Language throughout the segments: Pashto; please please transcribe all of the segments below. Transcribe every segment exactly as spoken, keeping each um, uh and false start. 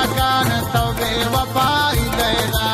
پاکان توبه وفای لیلا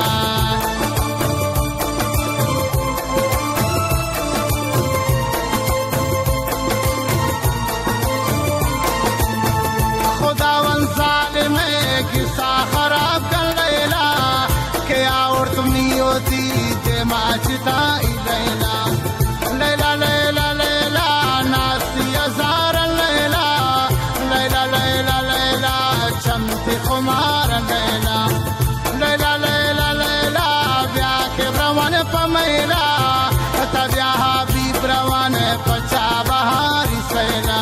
خداوند ظالم ہے قصہ خراب کر لیلا کیا اور تم نہیں ہوتی جماچتا لیلا لیلا لیلا لیلا ناسی ازار لیلا لیلا لیلا لیلا چمتی خمار لیلا لیلا لیلا لیلا بیا کے بروان پمیلا تبیا حبیب روان پچا بہاری سیلا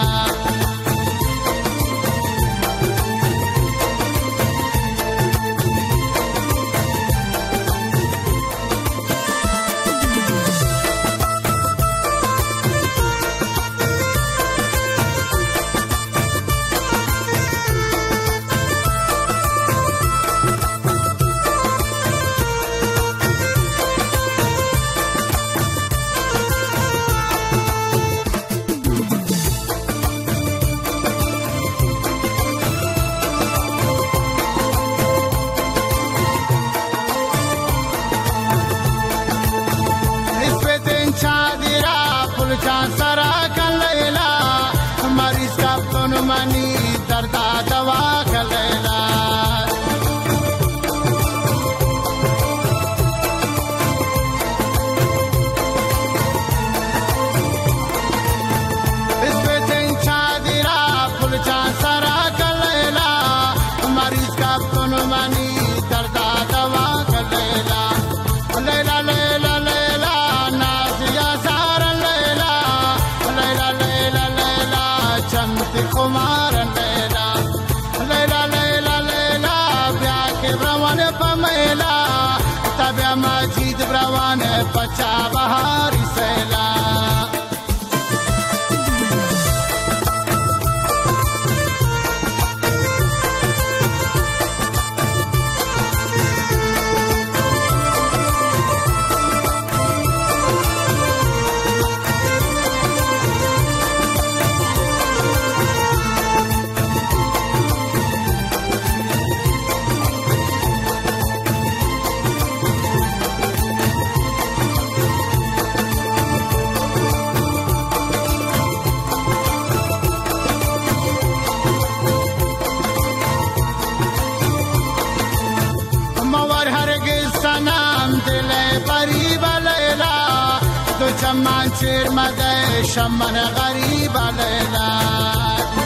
جان سرا کر لیلا مریض کا تن منی دردا دوا کر لیلا اس پہ تین چادرا پھول جان سرا کر لیلا مریض کا تن منی دردا دوا کر لیلا لیلا لیلا لیلا نازیا خمار لیلا لیلا لیلا لیلا بیا کے بروان پمیلا تبیا مجید بروان پچا بہاری سیلا چمان چیر مدے شمن غریب لیلا